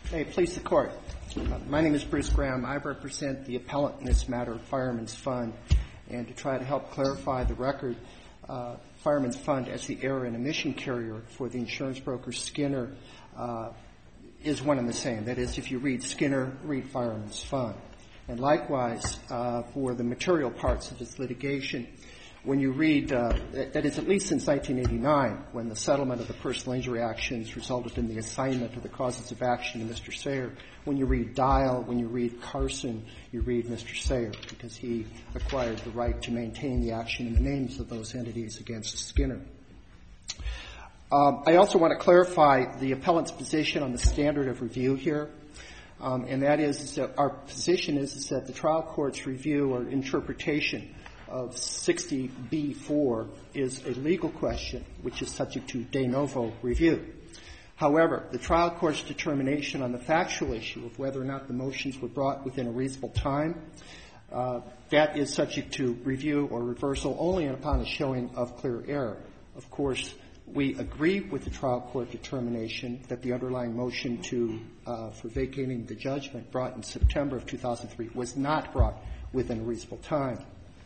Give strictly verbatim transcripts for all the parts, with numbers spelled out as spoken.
May it please the Court. Uh, my name is Bruce Graham. I represent the appellant in this matter, Fireman's Fund. And to try to help clarify the record, uh, Fireman's Fund, as the error and omission carrier for the insurance broker Skinner, uh, is one and the same. That is, if you read Skinner, read Fireman's Fund. And likewise, uh, for the material parts of this litigation, when you read, uh, that is at least since nineteen eighty-nine, when the settlement of the personal injury actions resulted in the assignment of the causes of action to Mister Sayer, when you read Dial, when you read Carson, you read Mister Sayer, because he acquired the right to maintain the action in the names of those entities against Skinner. Um, I also want to clarify the appellant's position on the standard of review here. Um, and that is, is that our position is, is that the trial court's review or interpretation of sixty B four is a legal question which is subject to de novo review. However, the trial court's determination on the factual issue of whether or not the motions were brought within a reasonable time, uh, that is subject to review or reversal only upon a showing of clear error. Of course, we agree with the trial court determination that the underlying motion to uh, for vacating the judgment brought in September of two thousand three was not brought within a reasonable time.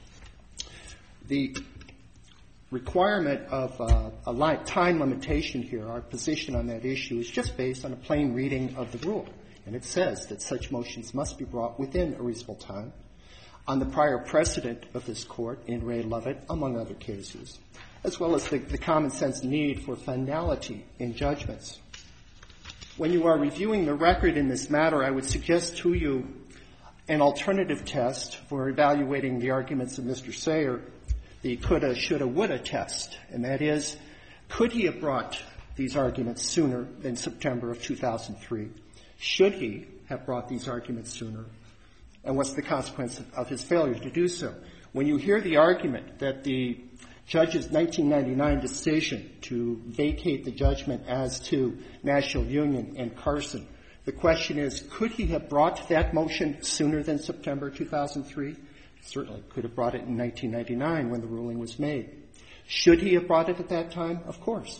The requirement of uh, a li- time limitation here, our position on that issue, is just based on a plain reading of the rule. And it says that such motions must be brought within a reasonable time on the prior precedent of this Court in Ray Lovett, among other cases, as well as the, the common sense need for finality in judgments. When you are reviewing the record in this matter, I would suggest to you an alternative test for evaluating the arguments of Mister Sayer, the coulda, shoulda, woulda test, and that is, could he have brought these arguments sooner than September of two thousand three? Should he have brought these arguments sooner? And what's the consequence of, of his failure to do so? When you hear the argument that the judge's nineteen ninety-nine decision to vacate the judgment as to National Union and Carson, the question is, could he have brought that motion sooner than September two thousand three? Certainly could have brought it in nineteen ninety-nine when the ruling was made. Should he have brought it at that time? Of course.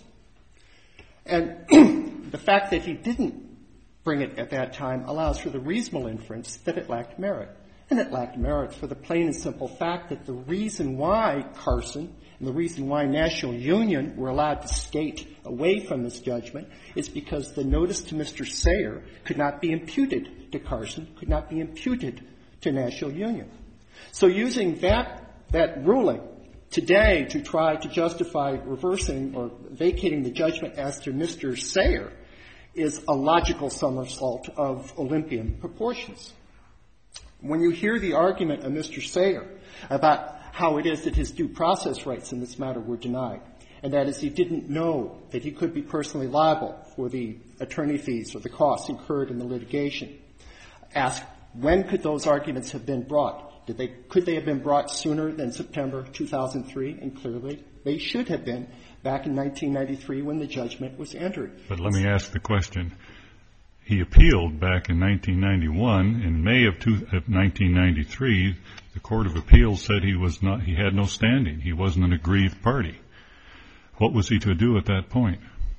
And the fact that he didn't bring it at that time allows for the reasonable inference that it lacked merit. And it lacked merit for the plain and simple fact that the reason why Carson and the reason why National Union were allowed to skate away from this judgment is because the notice to Mister Sayer could not be imputed to Carson, could not be imputed to National Union. So using that, that ruling today to try to justify reversing or vacating the judgment as to Mister Sayer is a logical somersault of Olympian proportions. When you hear the argument of Mister Sayer about how it is that his due process rights in this matter were denied, and that is he didn't know that he could be personally liable for the attorney fees or the costs incurred in the litigation, ask when could those arguments have been brought? Did they, could they have been brought sooner than September two thousand three? And clearly they should have been back in nineteen ninety-three when the judgment was entered. But let me ask the question. He appealed back in nineteen ninety-one. In May of, two, of nineteen ninety-three, the Court of Appeals said he was not, he had no standing. He wasn't an aggrieved party. What was he to do at that point?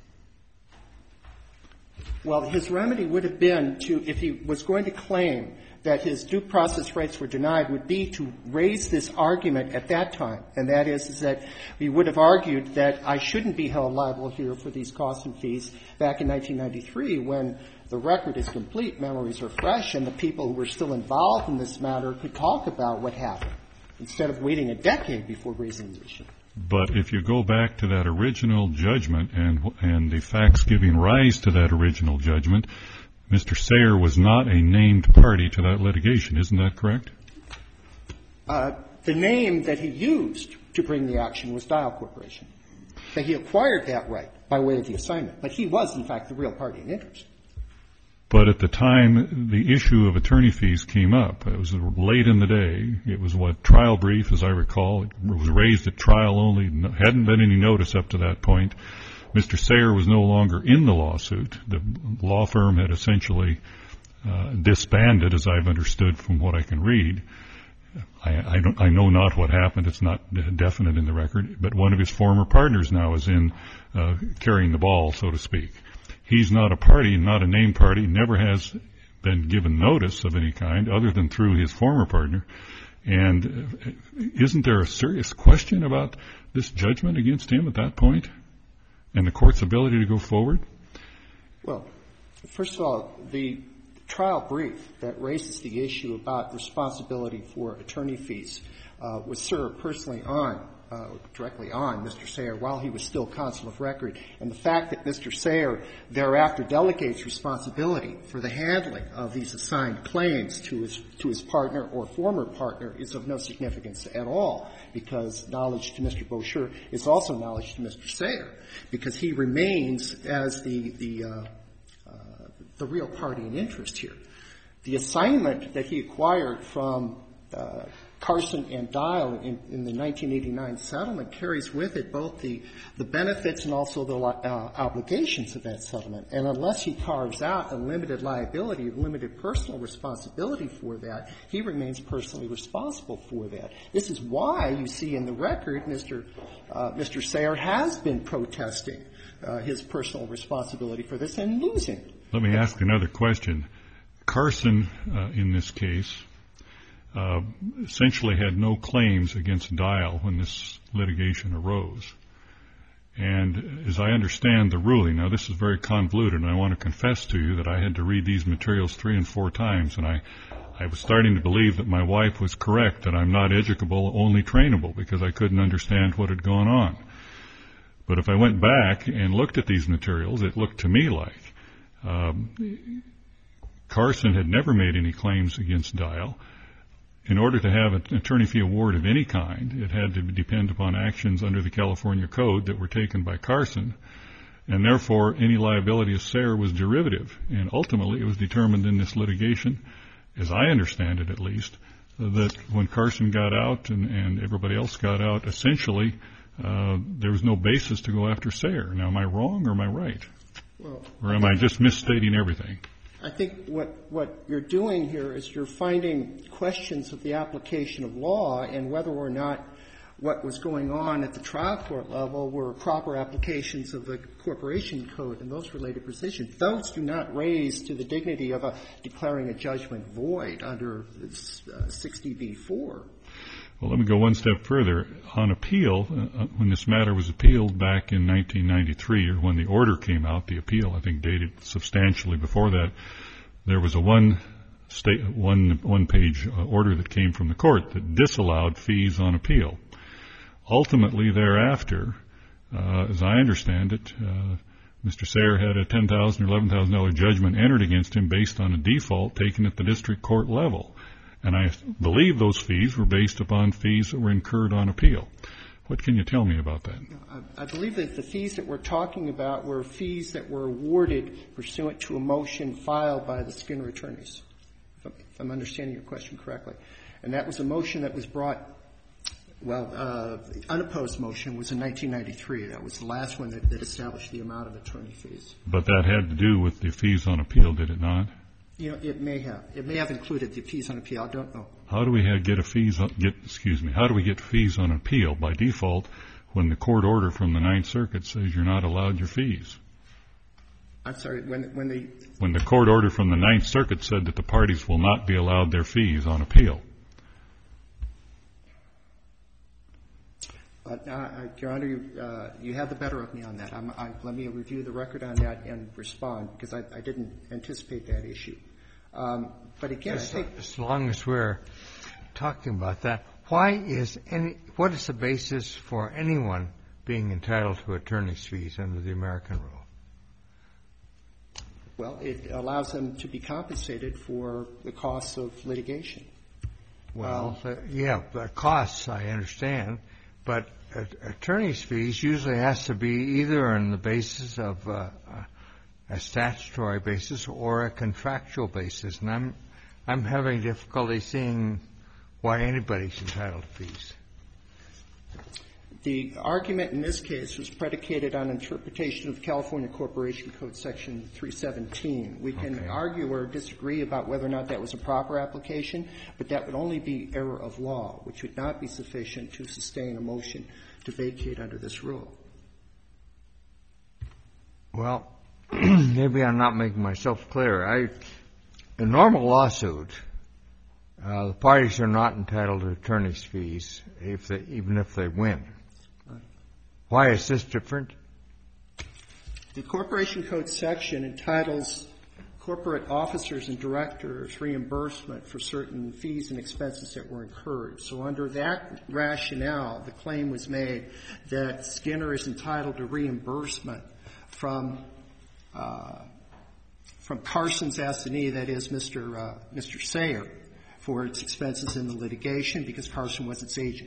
Well, his remedy would have been to, if he was going to claim that his due process rights were denied, would be to raise this argument at that time. And that is, is that we would have argued that I shouldn't be held liable here for these costs and fees back in nineteen ninety-three when the record is complete, memories are fresh, and the people who were still involved in this matter could talk about what happened instead of waiting a decade before raising the issue. But if you go back to that original judgment and and the facts giving rise to that original judgment, Mister Sayer was not a named party to that litigation. Isn't that correct? Uh, the name that he used to bring the action was Dial Corporation. That he acquired that right by way of the assignment. But he was, in fact, the real party in interest. But at the time the issue of attorney fees came up, it was late in the day. It was what trial brief, as I recall. It was raised at trial only. Hadn't been any notice up to that point. Mister Sayer was no longer in the lawsuit. The law firm had essentially uh, disbanded, as I've understood from what I can read. I, I, don't, I know not what happened. It's not definite in the record. But one of his former partners now is in uh, carrying the ball, so to speak. he's not a party, not a named party, never has been given notice of any kind other than through his former partner. And isn't there a serious question about this judgment against him at that point and the court's ability to go forward? Well, first of all, the trial brief that raises the issue about responsibility for attorney fees uh, was served personally on, uh, directly on Mister Sayre while he was still counsel of record. And the fact that Mister Sayre thereafter delegates responsibility for the handling of these assigned claims to his, to his partner or former partner is of no significance at all, because knowledge to Mister Boucher is also knowledge to Mister Sayre, because he remains as the, the, uh, the real party in interest here. The assignment that he acquired from uh, Carson and Dial in, in the nineteen eighty-nine settlement carries with it both the, the benefits and also the uh, obligations of that settlement. And unless he carves out a limited liability, limited personal responsibility for that, he remains personally responsible for that. This is why you see in the record Mister Uh, Mister Sayre has been protesting uh, his personal responsibility for this and losing. Let me ask another question. Carson, uh, in this case, uh, essentially had no claims against Dial when this litigation arose. And as I understand the ruling, now this is very convoluted, and I want to confess to you that I had to read these materials three and four times, and I, I was starting to believe that my wife was correct, that I'm not educable, only trainable, because I couldn't understand what had gone on. But if I went back and looked at these materials, it looked to me like Um, Carson had never made any claims against Dial. In order to have an attorney fee award of any kind, it had to depend upon actions under the California Code that were taken by Carson, and therefore any liability of Sayre was derivative. And ultimately it was determined in this litigation, as I understand it at least, that when Carson got out and, and everybody else got out, essentially uh, there was no basis to go after Sayre. Now, am I wrong or am I right? Well, or am I just misstating everything? I think what, what you're doing here is you're finding questions of the application of law and whether or not what was going on at the trial court level were proper applications of the corporation code and those related provisions. Those do not raise to the dignity of a declaring a judgment void under uh, sixty B four. Well, let me go one step further. On appeal, uh, when this matter was appealed back in nineteen ninety-three, or when the order came out, the appeal, I think, dated substantially before that, there was a one state, one, one page uh, order that came from the court that disallowed fees on appeal. Ultimately, thereafter, uh, as I understand it, uh, Mister Sayre had a ten thousand dollars or eleven thousand dollars judgment entered against him based on a default taken at the district court level. And I believe those fees were based upon fees that were incurred on appeal. What can you tell me about that? I believe that the fees that we're talking about were fees that were awarded pursuant to a motion filed by the Skinner attorneys, if I'm understanding your question correctly. And that was a motion that was brought, well, uh, the unopposed motion was in nineteen ninety-three. That was the last one that, that established the amount of attorney fees. But that had to do with the fees on appeal, did it not? You know, it may have. It may have included the fees on appeal. I don't know. How do we have get a fees on, get, excuse me, how do we get fees on appeal by default when the court order from the Ninth Circuit says you're not allowed your fees? I'm sorry, when, when the... When the court order from the Ninth Circuit said that the parties will not be allowed their fees on appeal. But, uh, Your Honor, you, uh, you have the better of me on that. I'm, I, let me review the record on that and respond, because I, I didn't anticipate that issue. Um, but again, as, I think... As long as we're talking about that, why is any, what is the basis for anyone being entitled to attorney's fees under the American rule? Well, it allows them to be compensated for the costs of litigation. Well, um, uh, yeah, the costs, I understand. But uh, attorney's fees usually has to be either on the basis of uh, a statutory basis or a contractual basis. And I'm, I'm having difficulty seeing why anybody's entitled to fees. The argument in this case was predicated on interpretation of California Corporation Code Section three seventeen. We can okay. argue or disagree about whether or not that was a proper application, but that would only be error of law, which would not be sufficient to sustain a motion to vacate under this rule. Well, maybe I'm not making myself clear. I, a normal lawsuit, uh, the parties are not entitled to attorney's fees if they, even if they win. Why is this different? The Corporation Code section entitles corporate officers and directors reimbursement for certain fees and expenses that were incurred. So under that rationale, the claim was made that Skinner is entitled to reimbursement from uh, from Carson's assignee, that is Mister Uh, Mister Sayer, for its expenses in the litigation because Carson was its agent.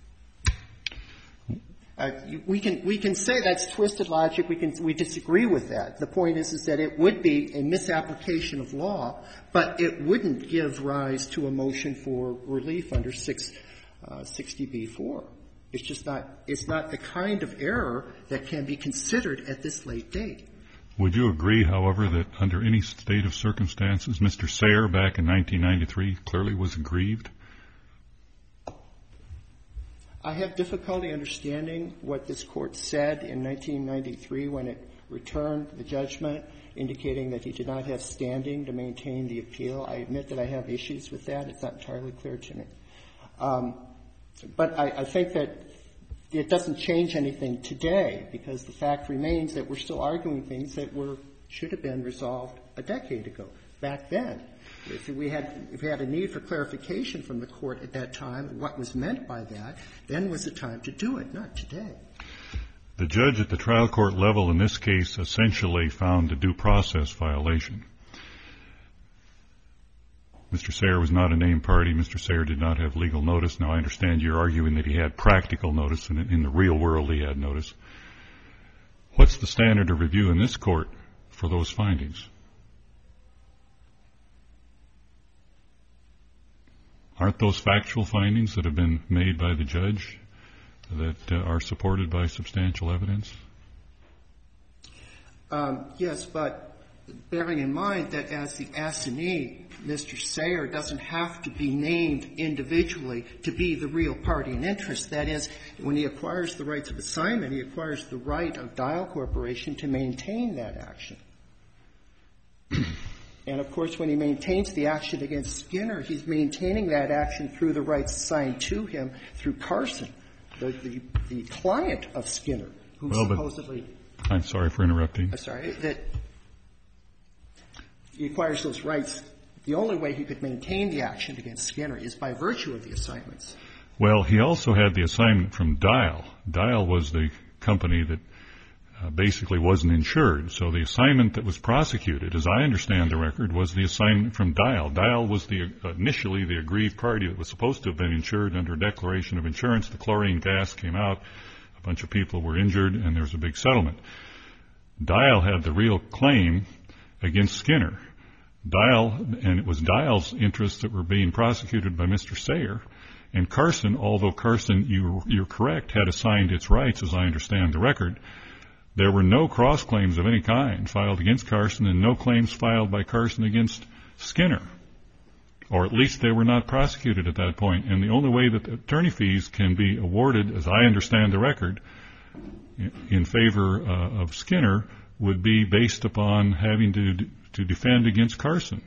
Uh, we can we can say that's twisted logic. We can we disagree with that. The point is is that it would be a misapplication of law, but it wouldn't give rise to a motion for relief under six sixty B four. It's just not it's not the kind of error that can be considered at this late date. Would you agree, however, that under any state of circumstances, Mister Sayer back in nineteen ninety-three clearly was aggrieved? I have difficulty understanding what this Court said in nineteen ninety-three when it returned the judgment indicating that he did not have standing to maintain the appeal. I admit that I have issues with that. It's not entirely clear to me. Um, but I, I think that it doesn't change anything today because the fact remains that we're still arguing things that were should have been resolved a decade ago, back then. If we had if we had a need for clarification from the Court at that time, what was meant by that, then was the time to do it, not today. The judge at the trial court level in this case essentially found a due process violation. Mister Sayer was not a named party. Mister Sayer did not have legal notice. Now, I understand you're arguing that he had practical notice, and in the real world he had notice. What's the standard of review in this court for those findings? Aren't those factual findings that have been made by the judge that uh, are supported by substantial evidence? Um, yes, but bearing in mind that as the assignee, Mister Sayer doesn't have to be named individually to be the real party in interest. That is, when he acquires the rights of assignment, he acquires the right of Dial Corporation to maintain that action. And, of course, when he maintains the action against Skinner, he's maintaining that action through the rights assigned to him through Carson, the, the, the client of Skinner, who well, supposedly — I'm sorry for interrupting. I'm sorry. That he acquires those rights. The only way he could maintain the action against Skinner is by virtue of the assignments. Well, he also had the assignment from Dial. Dial was the company that Uh, basically wasn't insured. So the assignment that was prosecuted, as I understand the record, was the assignment from Dial. Dial was the uh, initially the aggrieved party that was supposed to have been insured under a declaration of insurance. The chlorine gas came out. A bunch of people were injured, and there was a big settlement. Dial had the real claim against Skinner. Dial, and it was Dial's interests that were being prosecuted by Mister Sayer. And Carson, although Carson, you, you're correct, had assigned its rights, as I understand the record, there were no cross-claims of any kind filed against Carson and no claims filed by Carson against Skinner. Or at least they were not prosecuted at that point. And the only way that the attorney fees can be awarded, as I understand the record, in favor uh, of Skinner would be based upon having to to defend against Carson.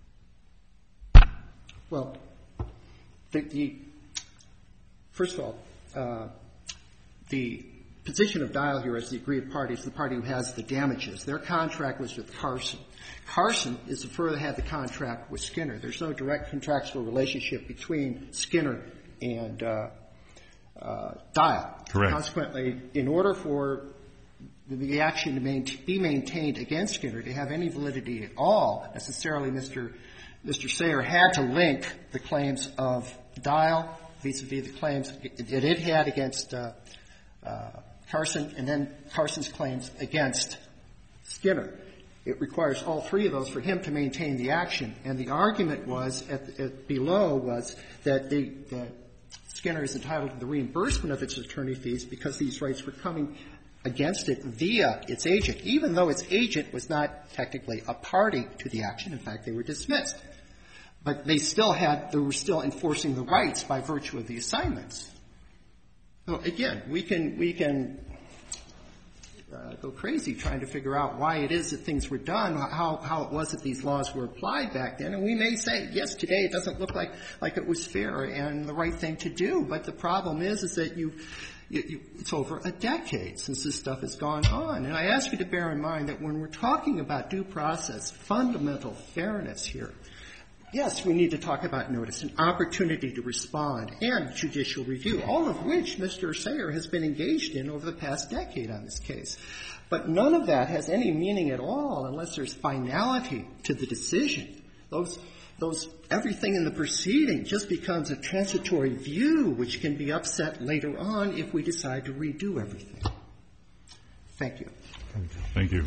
Well, the, the first of all, uh, the position of Dial here as the aggrieved party is the party who has the damages. Their contract was with Carson. Carson is the further had the contract with Skinner. There's no direct contractual relationship between Skinner and uh, uh, Dial. Correct. Consequently, in order for the action to main, be maintained against Skinner to have any validity at all, necessarily Mister Mister Sayer had to link the claims of Dial vis-a-vis the claims that it had against uh, uh, Carson, and then Carson's claims against Skinner. It requires all three of those for him to maintain the action. And the argument was, at, at below, was that, the, that Skinner is entitled to the reimbursement of its attorney fees because these rights were coming against it via its agent, even though its agent was not technically a party to the action. In fact, they were dismissed. But they still had, they were still enforcing the rights by virtue of the assignments. So again, we can, we can, uh, go crazy trying to figure out why it is that things were done, how, how it was that these laws were applied back then. And we may say, yes, today it doesn't look like, like it was fair and the right thing to do. But the problem is, is that you, you, you it's over a decade since this stuff has gone on. And I ask you to bear in mind that when we're talking about due process, fundamental fairness here, yes, we need to talk about notice, an opportunity to respond, and judicial review, all of which Mister Sayer has been engaged in over the past decade on this case. But none of that has any meaning at all unless there's finality to the decision. Those, those, everything in the proceeding just becomes a transitory view which can be upset later on if we decide to redo everything. Thank you. Thank you.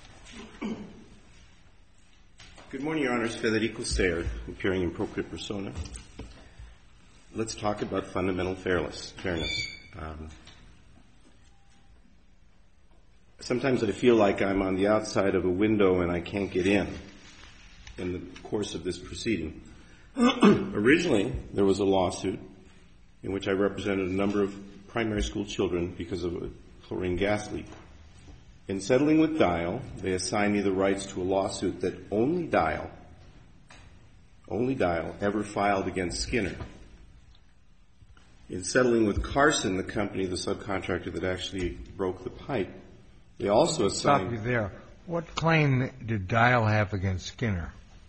Good morning, Your Honors. Federico Sayer, appearing in propria persona. Let's talk about fundamental fairness. fairness. Um, sometimes I feel like I'm on the outside of a window and I can't get in in the course of this proceeding. Originally, there was a lawsuit in which I represented a number of primary school children because of a chlorine gas leak. In settling with Dial, they assigned me the rights to a lawsuit that only Dial, only Dial ever filed against Skinner. In settling with Carson, the company, the subcontractor that actually broke the pipe, they also assigned... Stop you there. What claim did Dial have against Skinner?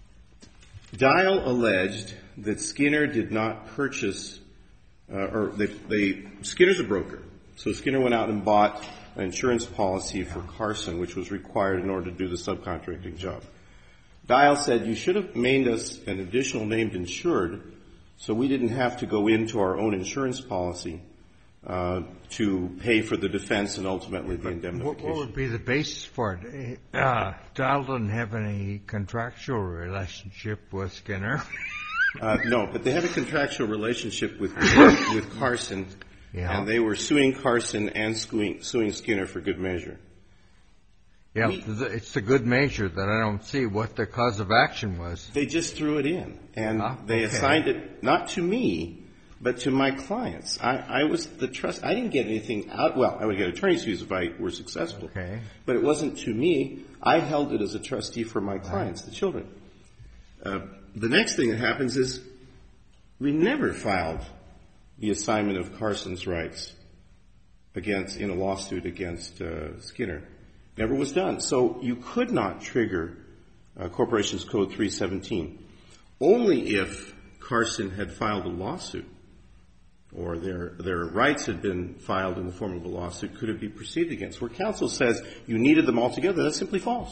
Dial alleged that Skinner did not purchase, uh, or they, they, Skinner's a broker. So Skinner went out and bought an insurance policy for Carson, which was required in order to do the subcontracting job. Dial said, you should have made us an additional named insured so we didn't have to go into our own insurance policy uh, to pay for the defense and ultimately the indemnification. What, what would be the basis for it? Uh, Dial didn't have any contractual relationship with Skinner. uh, no, but they had a contractual relationship with with Carson. Yeah. And they were suing Carson and suing, suing Skinner for good measure. Yeah, we, it's the good measure that I don't see what the cause of action was. They just threw it in, and ah, they okay. assigned it not to me, but to my clients. I, I was the trust. I didn't get anything out. Well, I would get attorney's fees if I were successful. Okay. But it wasn't to me. I held it as a trustee for my clients, right. The children. Uh, the next thing that happens is we never filed the assignment of Carson's rights against, in a lawsuit against uh, Skinner. Never was done. So you could not trigger uh, Corporations Code three seventeen. Only if Carson had filed a lawsuit or their, their rights had been filed in the form of a lawsuit could it be proceeded against. Where counsel says you needed them all together, that's simply false.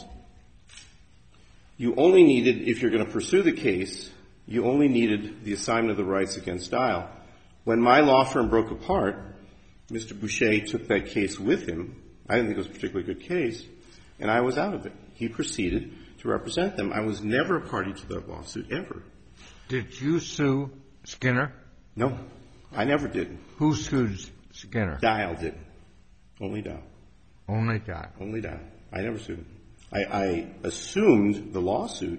You only needed, if you're going to pursue the case, you only needed the assignment of the rights against Dial. When my law firm broke apart, Mister Boucher took that case with him. I didn't think it was a particularly good case, and I was out of it. He proceeded to represent them. I was never a party to that lawsuit, ever. Did you sue Skinner? No, I never did. Who sued Skinner? Dial did. Only Dial. Only Dial. Only Dial. I never sued him. I, I assumed the lawsuit,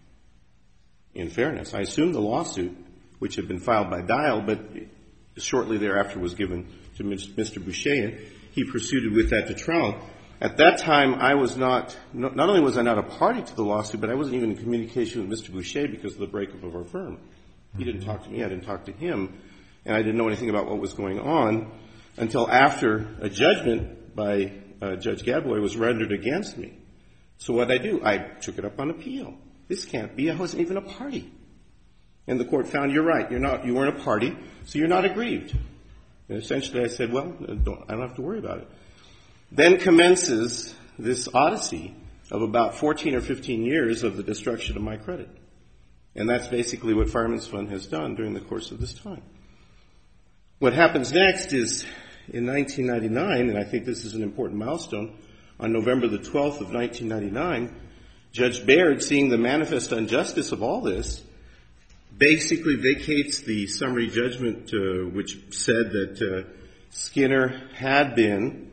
in fairness, I assumed the lawsuit, which had been filed by Dial, but shortly thereafter was given to Mister Boucher, and he proceeded with that to trial. At that time, I was not, not only was I not a party to the lawsuit, but I wasn't even in communication with Mister Boucher because of the breakup of our firm. He didn't talk to me, I didn't talk to him, and I didn't know anything about what was going on until after a judgment by uh, Judge Gadboy was rendered against me. So what did I do? I took it up on appeal. This can't be. I wasn't even a party. And the court found, you're right, you're not, you weren't a party, so you're not aggrieved. And essentially I said, well, don't, I don't have to worry about it. Then commences this odyssey of about fourteen or fifteen years of the destruction of my credit. And that's basically what Fireman's Fund has done during the course of this time. What happens next is in nineteen ninety-nine, and I think this is an important milestone, on November the twelfth of nineteen ninety-nine, Judge Baird, seeing the manifest injustice of all this, basically vacates the summary judgment uh, which said that uh, Skinner had been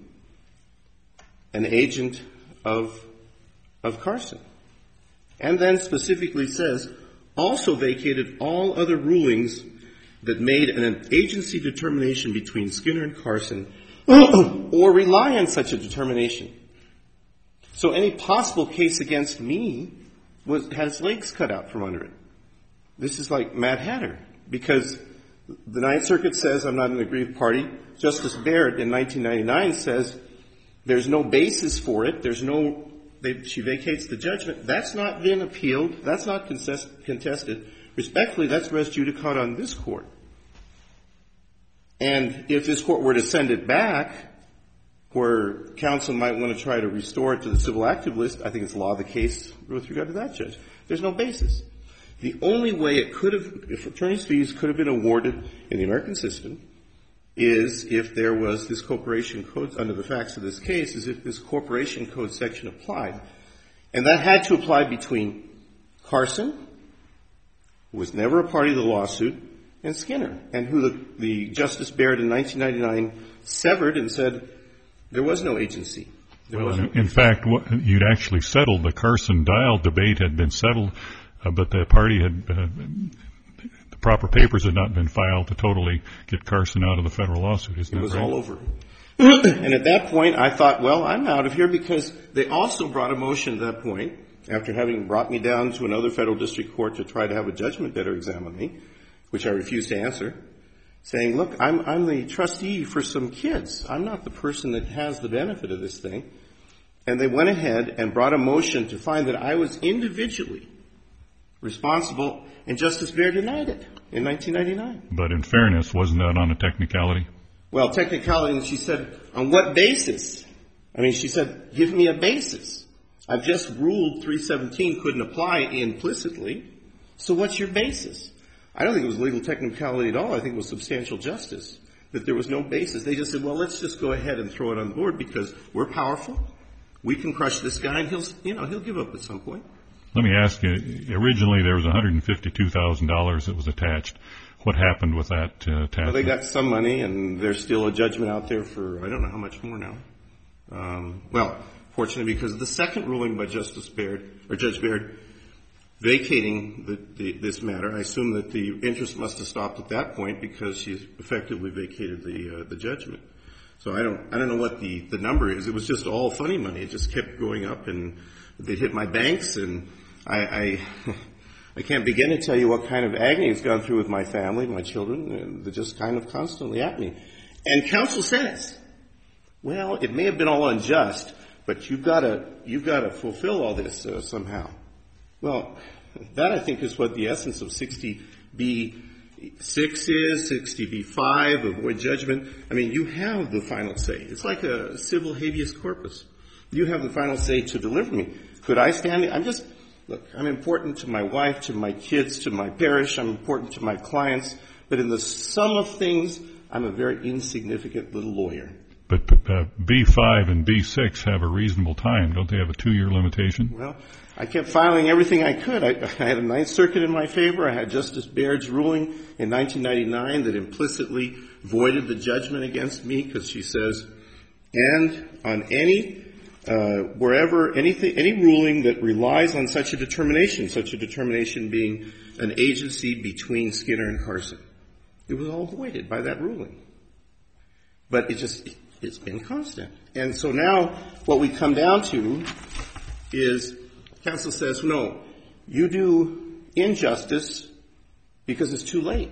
an agent of of Carson. And then specifically says, also vacated all other rulings that made an agency determination between Skinner and Carson or rely on such a determination. So any possible case against me was had its legs cut out from under it. This is like Mad Hatter, because the Ninth Circuit says I'm not an aggrieved party. Justice Baird in nineteen ninety-nine says there's no basis for it. There's no, they, she vacates the judgment. That's not been appealed. That's not contest, contested. Respectfully, that's res judicata on this court. And if this court were to send it back, where counsel might want to try to restore it to the civil active list, I think it's law of the case with regard to that judge. There's no basis. The only way it could have, if attorney's fees could have been awarded in the American system, is if there was this corporation code, under the facts of this case, is if this corporation code section applied. And that had to apply between Carson, who was never a party to the lawsuit, and Skinner, and who the, the Justice Baird in nineteen ninety-nine severed and said there was no agency. There well, in, in fact, what, you'd actually settled. The Carson-Dial debate had been settled, uh, but the party had, uh, the proper papers had not been filed to totally get Carson out of the federal lawsuit, isn't that right? It was all over. And at that point, I thought, well, I'm out of here, because they also brought a motion at that point, after having brought me down to another federal district court to try to have a judgment debtor examine me, which I refused to answer, saying, look, I'm, I'm the trustee for some kids. I'm not the person that has the benefit of this thing. And they went ahead and brought a motion to find that I was individually responsible, and Justice Baird denied it in nineteen ninety-nine. But in fairness, wasn't that on a technicality? Well, technicality, and she said, on what basis? I mean, she said, give me a basis. I've just ruled three seventeen couldn't apply implicitly, so what's your basis? I don't think it was legal technicality at all. I think it was substantial justice, that there was no basis. They just said, well, let's just go ahead and throw it on the board because we're powerful. We can crush this guy, and he'll, you know, he'll give up at some point. Let me ask you, originally there was one hundred fifty-two thousand dollars that was attached. What happened with that uh, attachment? Well, they got some money, and there's still a judgment out there for I don't know how much more now. Um, well, fortunately, because of the second ruling by Justice Baird, or Judge Baird, vacating the, the, this matter, I assume that the interest must have stopped at that point because she's effectively vacated the uh, the judgment. So I don't I don't know what the, the number is. It was just all funny money. It just kept going up, and they hit my banks, and I I, I can't begin to tell you what kind of agony it's gone through with my family, my children, and they're just kind of constantly at me. And counsel says, well, it may have been all unjust, but you've got to you've got to fulfill all this uh, somehow. Well, that I think is what the essence of sixty B six is, sixty B five, avoid judgment. I mean, you have the final say. It's like a civil habeas corpus. You have the final say to deliver me. Could I stand it? I'm just, look, I'm important to my wife, to my kids, to my parish. I'm important to my clients. But in the sum of things, I'm a very insignificant little lawyer. But uh, B five and B six have a reasonable time. Don't they have a two-year limitation? Well, I kept filing everything I could. I, I had a Ninth Circuit in my favor. I had Justice Baird's ruling in nineteen ninety-nine that implicitly voided the judgment against me because she says, and on any, uh, wherever, anything, any ruling that relies on such a determination, such a determination being an agency between Skinner and Carson, it was all voided by that ruling. But it just, it's been constant. And so now what we come down to is counsel says, no, you do injustice because it's too late.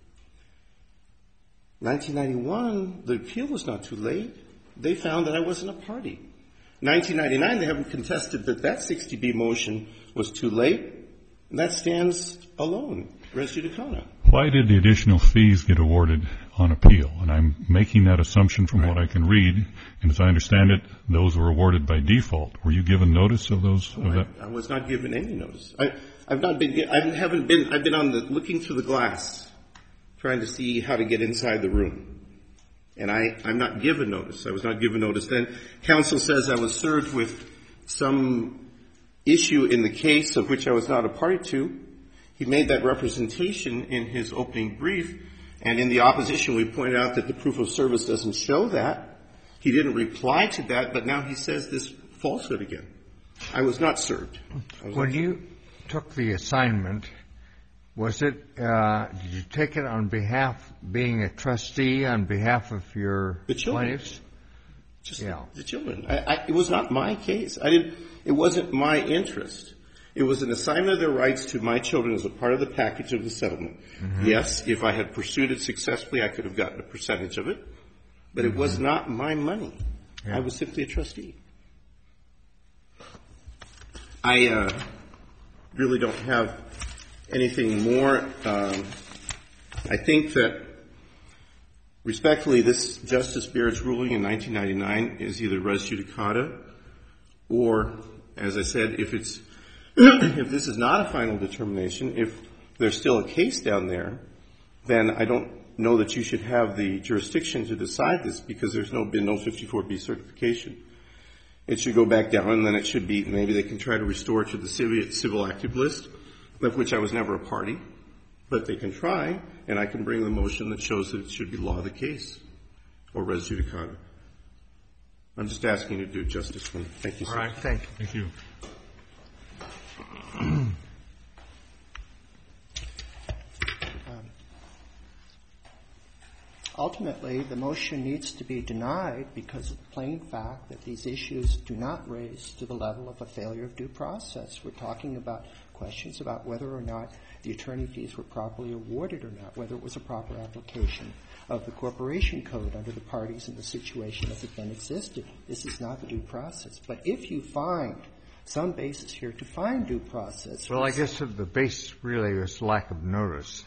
nineteen ninety-one, the appeal was not too late. They found that I wasn't a party. nineteen ninety-nine, they haven't contested that that sixty B motion was too late, and that stands alone, res judicata. Why did the additional fees get awarded on appeal? And I'm making that assumption from right. what I can read. And as I understand it, those were awarded by default. Were you given notice of those? Oh, of that? I, I was not given any notice. I, I've not been. I haven't been. I've been on the looking through the glass, trying to see how to get inside the room. And I, I'm not given notice. I was not given notice then. Counsel says I was served with some issue in the case of which I was not a party to. He made that representation in his opening brief, and in the opposition we pointed out that the proof of service doesn't show that. He didn't reply to that, but now he says this falsehood again. I was not served. Was when not you served. took the assignment, was it, uh, did you take it on behalf, being a trustee on behalf of your the children. plaintiffs? Just Yeah. the, the children. I, I, it was not my case. I didn't. It wasn't my interest. It was an assignment of their rights to my children as a part of the package of the settlement. Mm-hmm. Yes, if I had pursued it successfully, I could have gotten a percentage of it. But mm-hmm. it was not my money. Yeah. I was simply a trustee. I uh, really don't have anything more. Um, I think that, respectfully, this Justice Barrett's ruling in nineteen ninety-nine is either res judicata or, as I said, if it's if this is not a final determination, if there's still a case down there, then I don't know that you should have the jurisdiction to decide this because there's no been no fifty-four B certification. It should go back down, and then it should be, maybe they can try to restore it to the civil, civil active list, of which I was never a party. But they can try, and I can bring the motion that shows that it should be law of the case or res judicata. I'm just asking you to do justice for me. Thank you, sir. All right, thank you. Thank you. Ultimately, the motion needs to be denied because of the plain fact that these issues do not raise to the level of a failure of due process. We're talking about questions about whether or not the attorney fees were properly awarded or not, whether it was a proper application of the corporation code under the parties in the situation as it then existed. This is not the due process. But if you find some basis here to find due process. Well, I guess the basis really is lack of notice.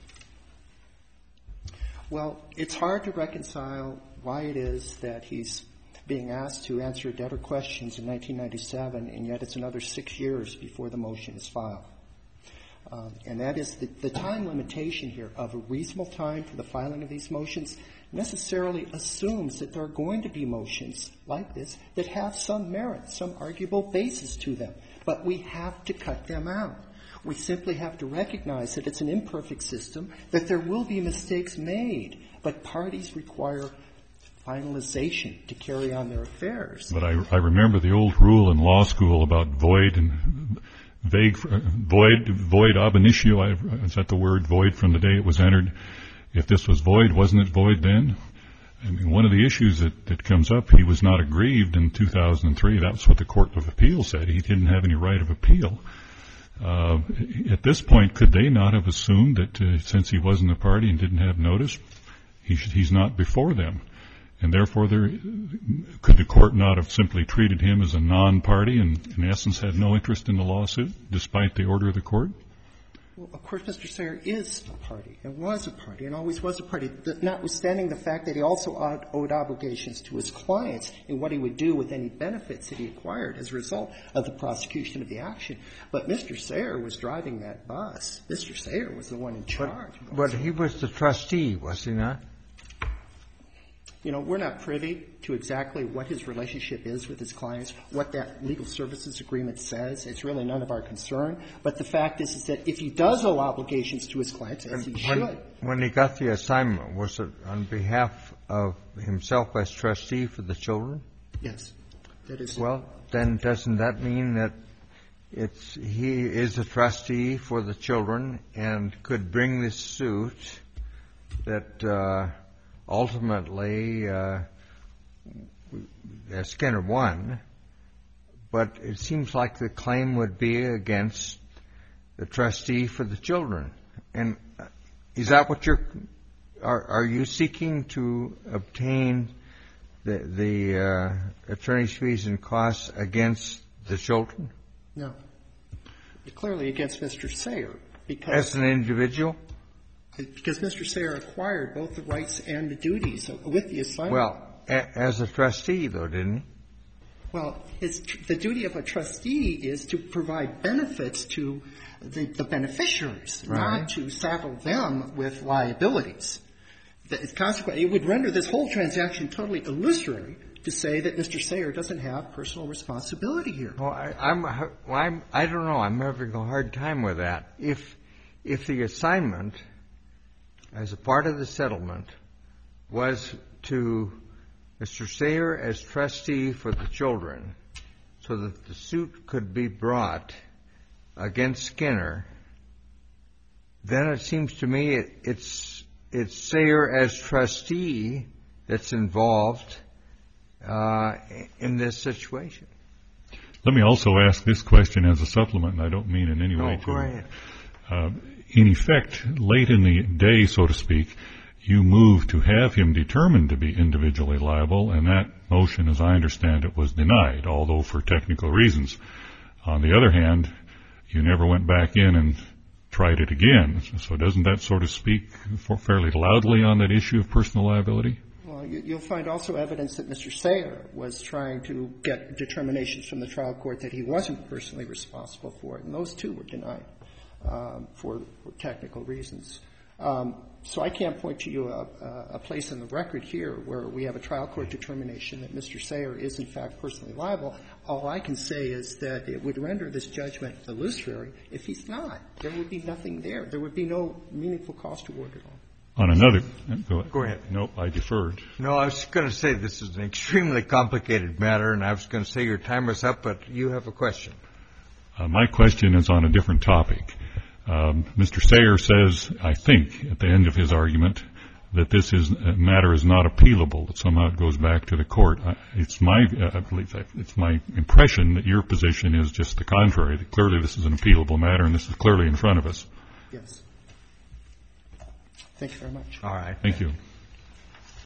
Well, it's hard to reconcile why it is that he's being asked to answer debtor questions in nineteen ninety-seven, and yet it's another six years before the motion is filed. Um, and that is the, the time limitation here of a reasonable time for the filing of these motions necessarily assumes that there are going to be motions like this that have some merit, some arguable basis to them. But we have to cut them out. We simply have to recognize that it's an imperfect system, that there will be mistakes made, but parties require finalization to carry on their affairs. But I, I remember the old rule in law school about void and vague, void, void ab initio. I, is that the word? Void from the day it was entered. If this was void, wasn't it void then? I mean, one of the issues that, that comes up, he was not aggrieved in two thousand three. That's what the Court of Appeal said. He didn't have any right of appeal. Uh, at this point, could they not have assumed that uh, since he wasn't a party and didn't have notice, he should, he's not before them? And therefore, there, could the court not have simply treated him as a non-party and, in essence, had no interest in the lawsuit, despite the order of the court? Well, of course, Mister Sayer is a party and was a party and always was a party, notwithstanding the fact that he also owed obligations to his clients in what he would do with any benefits that he acquired as a result of the prosecution of the action. But Mister Sayer was driving that bus. Mister Sayer was the one in charge. But, but he was the trustee, was he not? You know, we're not privy to exactly what his relationship is with his clients, what that legal services agreement says. It's really none of our concern. But the fact is, is that if he does owe obligations to his clients, as he when, should. When he got the assignment, was it on behalf of himself as trustee for the children? Yes. That is. Well, then doesn't that mean that it's he is a trustee for the children and could bring this suit that uh ultimately, uh, Skinner won, but it seems like the claim would be against the trustee for the children. And is that what you're, are, are you seeking to obtain the, the uh, attorney's fees and costs against the children? No. Clearly against Mister Sayer. Because as an individual? Because Mister Sayer acquired both the rights and the duties with the assignment. Well, a- as a trustee, though, didn't he? Well, his, the duty of a trustee is to provide benefits to the, the beneficiaries, right. not to saddle them with liabilities. Consequently, it would render this whole transaction totally illusory to say that Mister Sayer doesn't have personal responsibility here. Well, I, I'm, well, I'm, I don't know. I'm having a hard time with that. If, if the assignment as a part of the settlement was to Mister Sayer as trustee for the children so that the suit could be brought against Skinner, then it seems to me it, it's, it's Sayer as trustee that's involved uh, in this situation. Let me also ask this question as a supplement, and I don't mean in any way No, to... go ahead. Uh, in effect, late in the day, so to speak, you moved to have him determined to be individually liable, and that motion, as I understand it, was denied, although for technical reasons. On the other hand, you never went back in and tried it again. So doesn't that sort of speak for fairly loudly on that issue of personal liability? Well, you, you'll find also evidence that Mister Sayer was trying to get determinations from the trial court that he wasn't personally responsible for it, and those too were denied um, for, for technical reasons. Um, so I can't point to you a, a place in the record here where we have a trial court determination that Mister Sayer is in fact personally liable. All I can say is that it would render this judgment illusory if he's not. There would be nothing there. There would be no meaningful cost award at all. On another... Go ahead. Go ahead. No, I deferred. No, I was going to say this is an extremely complicated matter, and I was going to say your timer's up, but you have a question. Uh, my question is on a different topic. Um, Mister Sayer says, I think, at the end of his argument, that this is, uh, matter is not appealable, that somehow it goes back to the court. Uh, it's my, uh, I believe that it's my impression that your position is just the contrary, that clearly this is an appealable matter and this is clearly in front of us. Yes. Thank you very much. All right. Thank you.